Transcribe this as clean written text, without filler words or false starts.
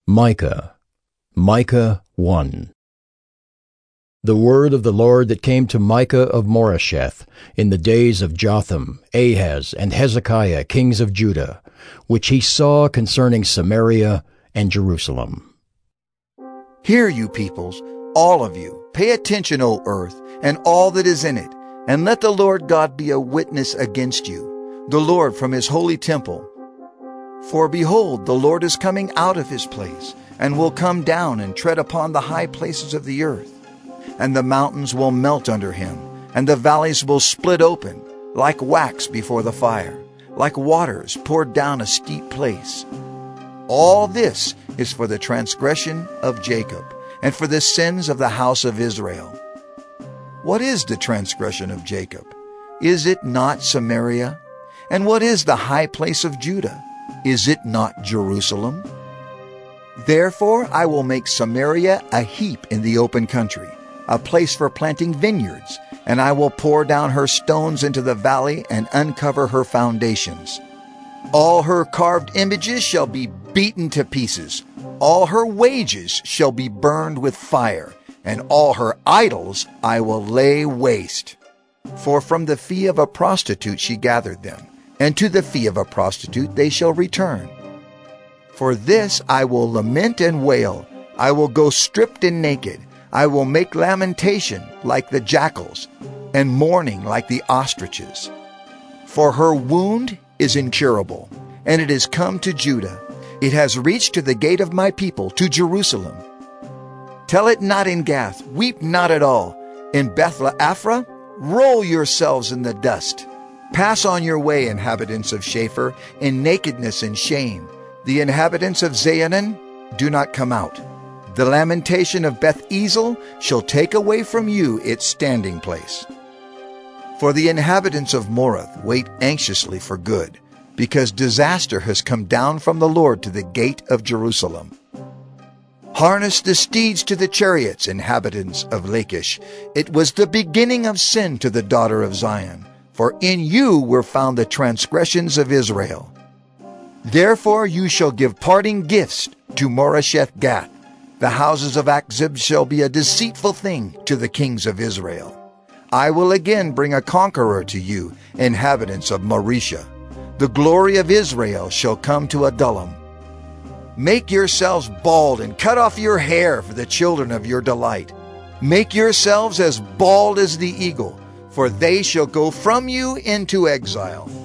Micah 1. The word of the Lord that came to Micah of Moresheth in the days of Jotham, Ahaz, and Hezekiah, kings of Judah, which he saw concerning Samaria and Jerusalem. Hear, you peoples, all of you, pay attention, O earth, and all that is in it, and let the Lord God be a witness against you, the Lord from his holy temple. For behold, the Lord is coming out of his place, and will come down and tread upon the high places of the earth. And the mountains will melt under him, and the valleys will split open, like wax before the fire, like waters poured down a steep place. All this is for the transgression of Jacob, and for the sins of the house of Israel. What is the transgression of Jacob? Is it not Samaria? And what is the high place of Judah? Is it not Jerusalem? Therefore I will make Samaria a heap in the open country, a place for planting vineyards, and I will pour down her stones into the valley and uncover her foundations. All her carved images shall be beaten to pieces. All her wages shall be burned with fire, and all her idols I will lay waste. For from the fee of a prostitute she gathered them, and to the fee of a prostitute they shall return. For this I will lament and wail. I will go stripped and naked. I will make lamentation like the jackals, and mourning like the ostriches. For her wound is incurable, and it is come to Judah. It has reached to the gate of my people, to Jerusalem. Tell it not in Gath, weep not at all. In Beth-le-Aphrah, roll yourselves in the dust. Pass on your way, inhabitants of Shapher, in nakedness and shame. The inhabitants of Zaanan, do not come out. The lamentation of Beth-Ezel shall take away from you its standing place. For the inhabitants of Morath wait anxiously for good, because disaster has come down from the Lord to the gate of Jerusalem. Harness the steeds to the chariots, inhabitants of Lachish. It was the beginning of sin to the daughter of Zion, for in you were found the transgressions of Israel. Therefore you shall give parting gifts to Moresheth Gath. The houses of Achzib shall be a deceitful thing to the kings of Israel. I will again bring a conqueror to you, inhabitants of Marisha. The glory of Israel shall come to Adullam. Make yourselves bald and cut off your hair for the children of your delight. Make yourselves as bald as the eagle, for they shall go from you into exile.